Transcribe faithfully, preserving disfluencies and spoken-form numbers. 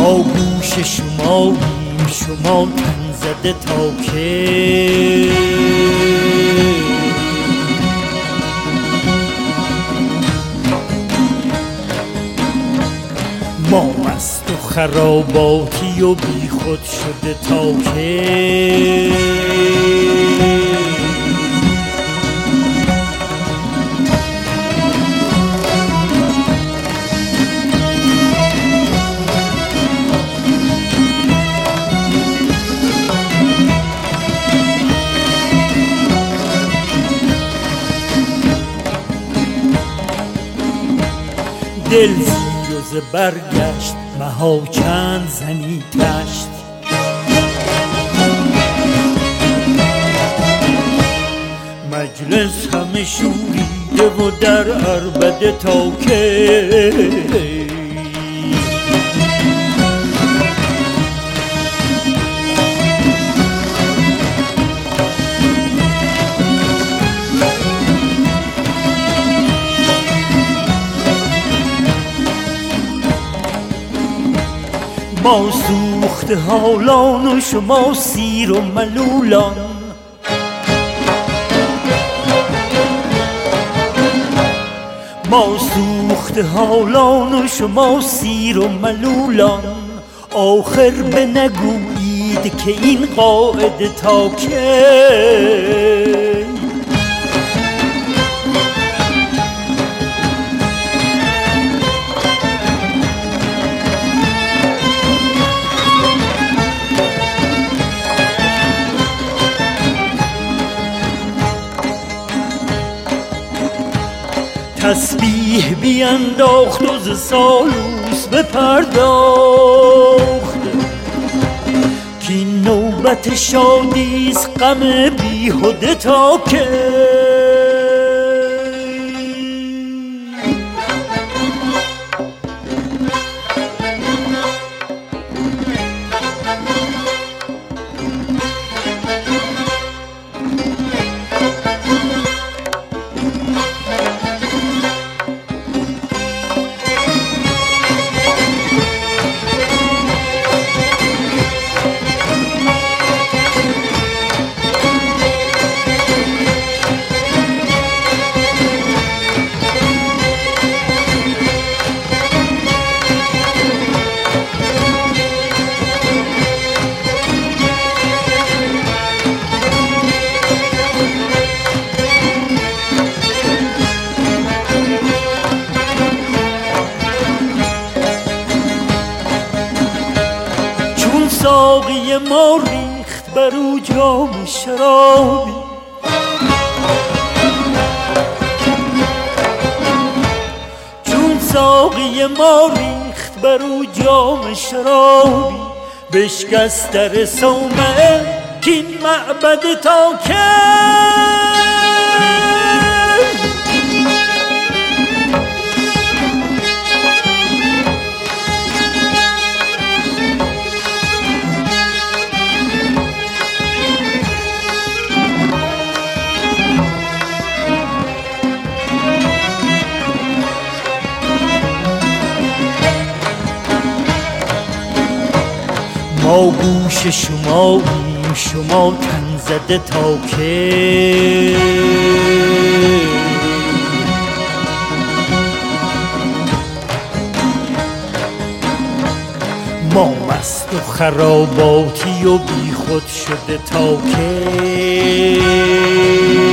ما گوش شماییم شما تن زده تا که ما مست و خراباتی و بی خود شده تا که دل زیر و زبر گشت مها چند زنی تشت مجلس همه شوریده و در عربده تا که ما سوخت حالان و شما سیر و ملولان ما سوخت حالان و شما سیر و ملولان آخر بنگویید که این قاعده تا کی تسبیح بینداخت و ز سالوس بپرداخت کی نوبت شادیست غم بیهوده تا که ساقی ما ریخت بر او جام شرابی چون ساقی ما ریخت بر او جام شرابی بشکست در صومعه کین معبد تا که ما گوش شماییم شما تن زده تا که ما مست و خراباتی و بی خود شده تا که